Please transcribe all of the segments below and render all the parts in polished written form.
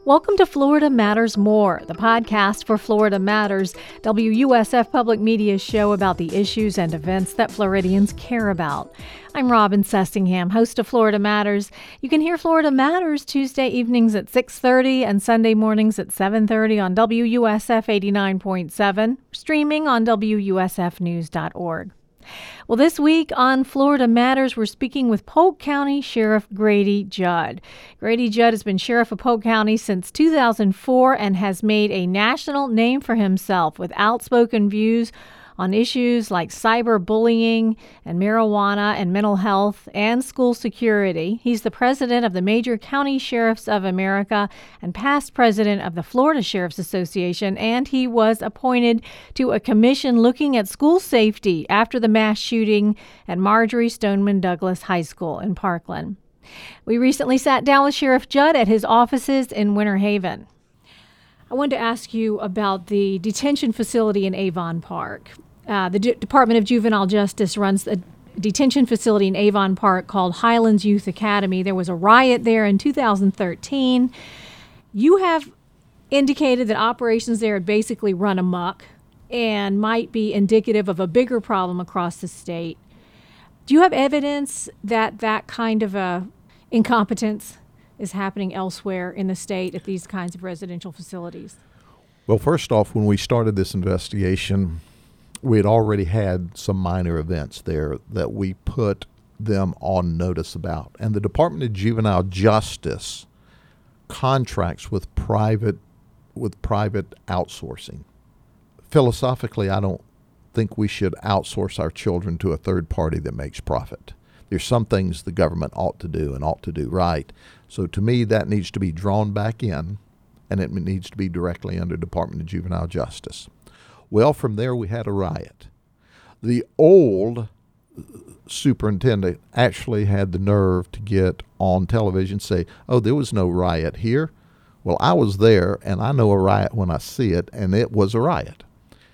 Welcome to Florida Matters More, the podcast for Florida Matters, WUSF Public Media's show about the issues and events that Floridians care about. I'm Robin Sessingham, host of Florida Matters. You can hear Florida Matters Tuesday evenings at 6:30 and Sunday mornings at 7:30 on WUSF 89.7, streaming on WUSFnews.org. Well, this week on Florida Matters, we're speaking with Polk County Sheriff Grady Judd. Grady Judd has been sheriff of Polk County since 2004 and has made a national name for himself with outspoken views on issues like cyberbullying and marijuana and mental health and school security. He's the president of the Major County Sheriffs of America and past president of the Florida Sheriffs Association, and he was appointed to a commission looking at school safety after the mass shooting at Marjory Stoneman Douglas High School in Parkland. We recently sat down with Sheriff Judd at his offices in Winter Haven. I wanted to ask you about the detention facility in Avon Park. The Department of Juvenile Justice runs a detention facility in Avon Park called Highlands Youth Academy. There was a riot there in 2013. You have indicated that operations there had basically run amok and might be indicative of a bigger problem across the state. Do you have evidence that that kind of a incompetence is happening elsewhere in the state at these kinds of residential facilities? Well, first off, when we started this investigation, we had already had some minor events there that we put them on notice about. And the Department of Juvenile Justice contracts with private outsourcing. Philosophically, I don't think we should outsource our children to a third party that makes profit. There's some things the government ought to do and ought to do right. So to me, that needs to be drawn back in, and it needs to be directly under Department of Juvenile Justice. Well, from there, we had a riot. The old superintendent actually had the nerve to get on television and say, oh, there was no riot here. Well, I was there, and I know a riot when I see it, and it was a riot.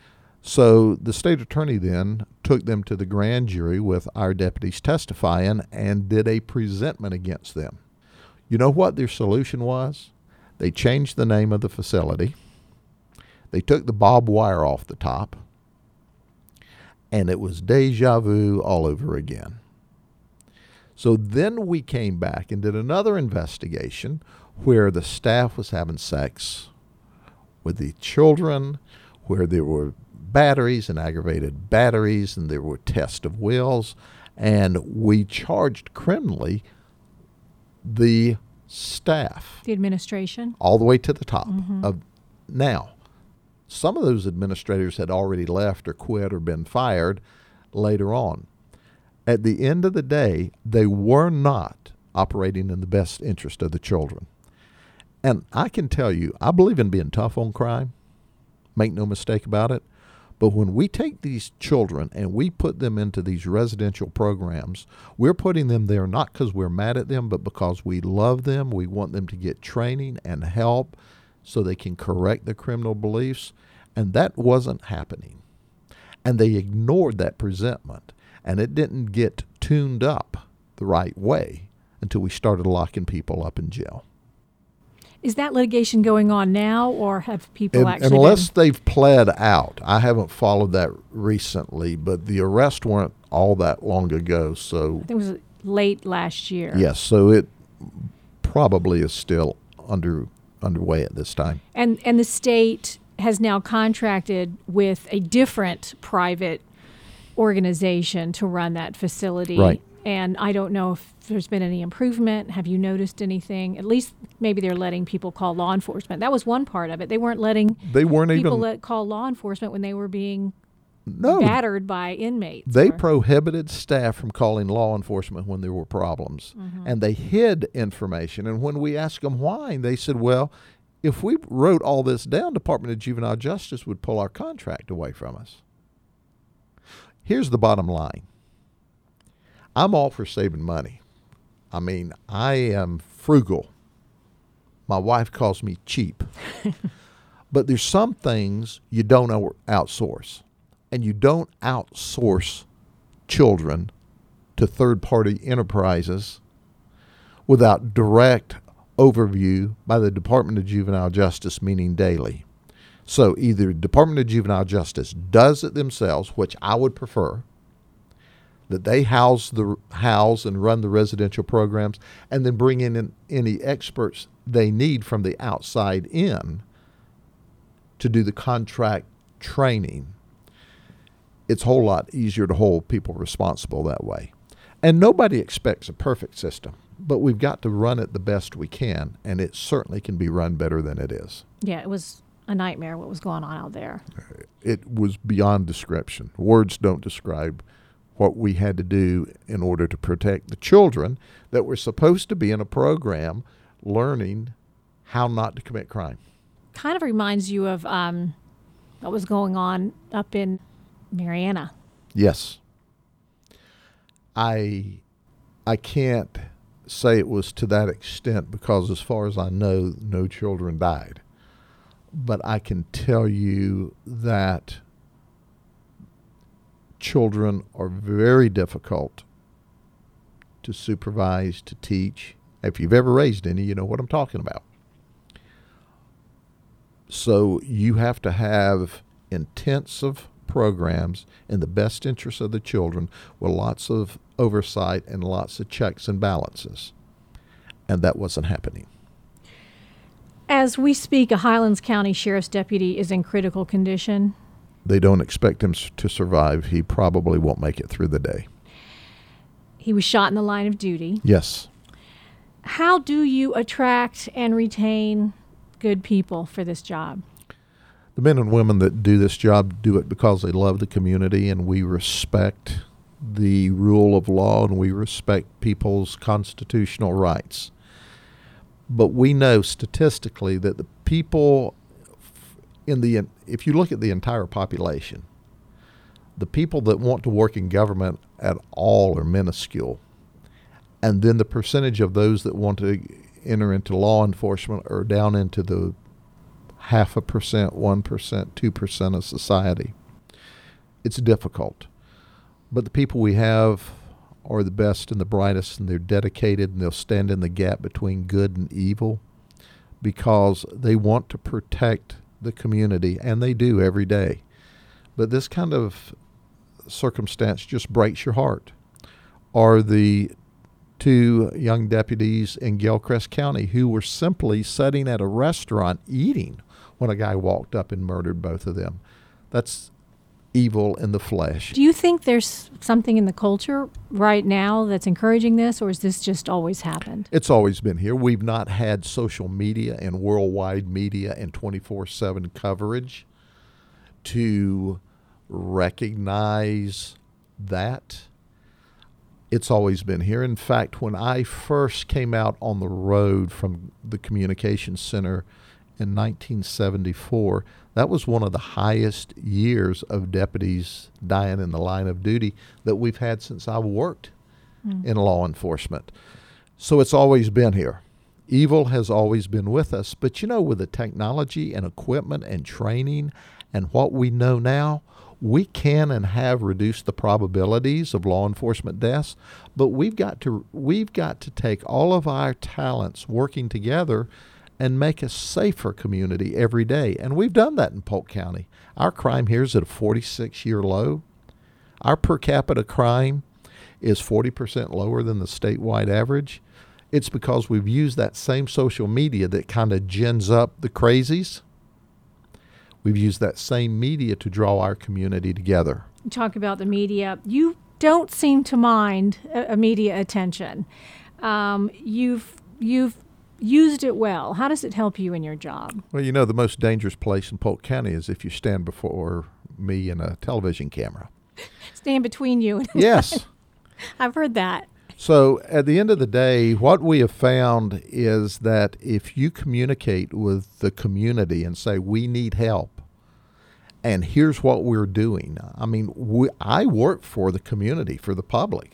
So the state attorney then took them to the grand jury with our deputies testifying and did a presentment against them. You know what their solution was? They changed the name of the facility. They took the barbed wire off the top, and it was deja vu all over again. So then we came back and did another investigation where the staff was having sex with the children, where there were batteries and aggravated batteries, and there were tests of wills, and we charged criminally the staff. The administration? All the way to the top. Mm-hmm. Now, some of those administrators had already left or quit or been fired later on. At the end of the day, they were not operating in the best interest of the children. And I can tell you, I believe in being tough on crime. Make no mistake about it. But when we take these children and we put them into these residential programs, we're putting them there not because we're mad at them, but because we love them. We want them to get training and help so they can correct their criminal beliefs. And that wasn't happening. And they ignored that presentment. And it didn't get tuned up the right way until we started locking people up in jail. Is that litigation going on now, or have people actually Unless they've pled out. I haven't followed that recently, but the arrests weren't all that long ago. So I think it was late last year. Yes, so it probably is still underway at this time. And the state has now contracted with a different private organization to run that facility. Right. And I don't know if there's been any improvement. Have you noticed anything? At least maybe they're letting people call law enforcement. That was one part of it. They weren't letting people call law enforcement when they were being battered by inmates. They prohibited staff from calling law enforcement when there were problems. Mm-hmm. And they hid information. And when we asked them why, they said, well, if we wrote all this down, Department of Juvenile Justice would pull our contract away from us. Here's the bottom line. I'm all for saving money. I mean, I am frugal. My wife calls me cheap. But there's some things you don't outsource. And you don't outsource children to third-party enterprises without direct overview by the Department of Juvenile Justice, meaning daily. So either Department of Juvenile Justice does it themselves, which I would prefer, that they house and run the residential programs, and then bring in any experts they need from the outside in to do the contract training. It's a whole lot easier to hold people responsible that way. And nobody expects a perfect system, but we've got to run it the best we can, and it certainly can be run better than it is. Yeah, it was a nightmare what was going on out there. It was beyond description. Words don't describe what we had to do in order to protect the children that were supposed to be in a program learning how not to commit crime. Kind of reminds you of what was going on up in Marianna. Yes. I can't say it was to that extent because as far as I know, no children died. But I can tell you that children are very difficult to supervise, to teach. If you've ever raised any, you know what I'm talking about. So you have to have intensive programs in the best interest of the children with lots of oversight and lots of checks and balances. And that wasn't happening. As we speak, a Highlands County Sheriff's deputy is in critical condition. They don't expect him to survive. He probably won't make it through the day. He was shot in the line of duty. Yes. How do you attract and retain good people for this job? The men and women that do this job do it because they love the community, and we respect the rule of law, and we respect people's constitutional rights. But we know statistically that the people if you look at the entire population, the people that want to work in government at all are minuscule. And then the percentage of those that want to enter into law enforcement are down into the 0.5%, 1%, 2% of society. It's difficult. But the people we have are the best and the brightest, and they're dedicated, and they'll stand in the gap between good and evil because they want to protect the community, and they do every day. But this kind of circumstance just breaks your heart. Are the two young deputies in Gilchrist County who were simply sitting at a restaurant eating when a guy walked up and murdered both of them. That's evil in the flesh. Do you think there's something in the culture right now that's encouraging this, or has this just always happened? It's always been here. We've not had social media and worldwide media and 24/7 coverage to recognize that. It's always been here. In fact, when I first came out on the road from the communications center in 1974, that was one of the highest years of deputies dying in the line of duty that we've had since I worked in law enforcement. So it's always been here. Evil has always been with us. But, with the technology and equipment and training and what we know now, we can and have reduced the probabilities of law enforcement deaths, but we've got to take all of our talents working together and make a safer community every day. And we've done that in Polk County. Our crime here is at a 46-year low. Our per capita crime is 40% lower than the statewide average. It's because we've used that same social media that kind of gins up the crazies. We've used that same media to draw our community together. You talk about the media. You don't seem to mind a media attention. You've used it well. How does it help you in your job? Well, the most dangerous place in Polk County is if you stand before me in a television camera. Stand between you. Yes. I've heard that. So at the end of the day, what we have found is that if you communicate with the community and say, we need help, and here's what we're doing. I work for the community, for the public.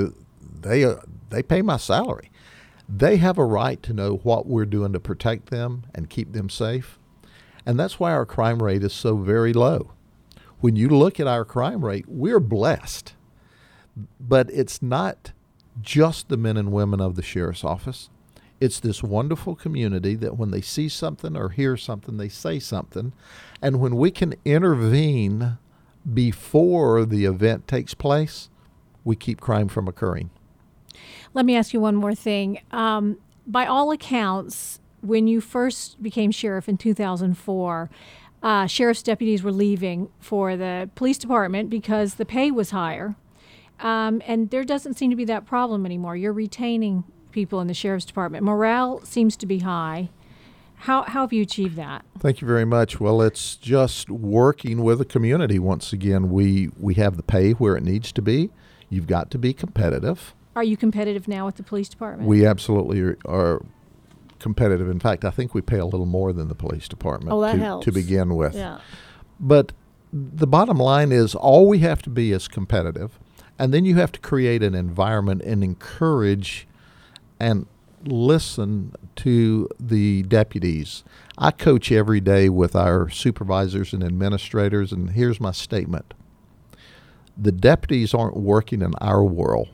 They pay my salary. They have a right to know what we're doing to protect them and keep them safe. And that's why our crime rate is so very low. When you look at our crime rate, we're blessed. But it's not just the men and women of the sheriff's office. It's this wonderful community that when they see something or hear something, they say something. And when we can intervene before the event takes place, we keep crime from occurring. Let me ask you one more thing. By all accounts, when you first became sheriff in 2004, sheriff's deputies were leaving for the police department because the pay was higher. And there doesn't seem to be that problem anymore. You're retaining people in the sheriff's department. Morale seems to be high. How have you achieved that? Thank you very much. Well, it's just working with the community. Once again, we have the pay where it needs to be. You've got to be competitive. Are you competitive now with the police department? We absolutely are competitive. In fact, I think we pay a little more than the police department to begin with. Yeah. But the bottom line is all we have to be is competitive. And then you have to create an environment and encourage and listen to the deputies. I coach every day with our supervisors and administrators, and here's my statement. The deputies aren't working in our world.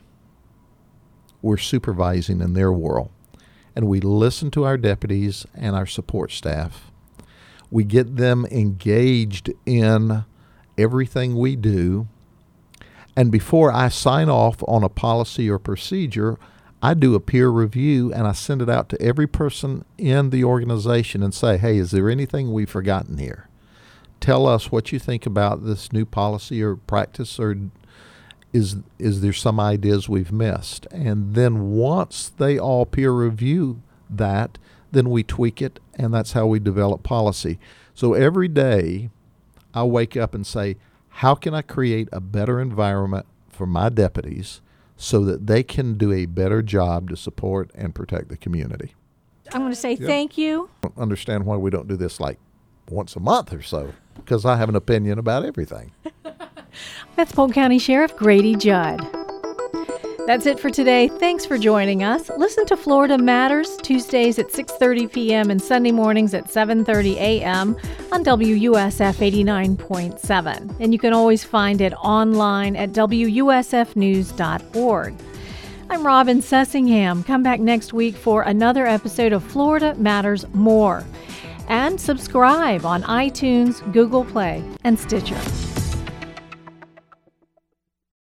We're supervising in their world. And we listen to our deputies and our support staff. We get them engaged in everything we do. And before I sign off on a policy or procedure, I do a peer review and I send it out to every person in the organization and say, hey, is there anything we've forgotten here? Tell us what you think about this new policy or practice, or is there some ideas we've missed? And then once they all peer review that, then we tweak it, and that's how we develop policy. So every day I wake up and say, how can I create a better environment for my deputies so that they can do a better job to support and protect the community? I'm going to say thank you. I don't understand why we don't do this like once a month or so, because I have an opinion about everything. That's Polk County Sheriff Grady Judd. That's it for today. Thanks for joining us. Listen to Florida Matters Tuesdays at 6:30 p.m. and Sunday mornings at 7:30 a.m. on WUSF 89.7. And you can always find it online at WUSFnews.org. I'm Robin Sessingham. Come back next week for another episode of Florida Matters More. And subscribe on iTunes, Google Play, and Stitcher.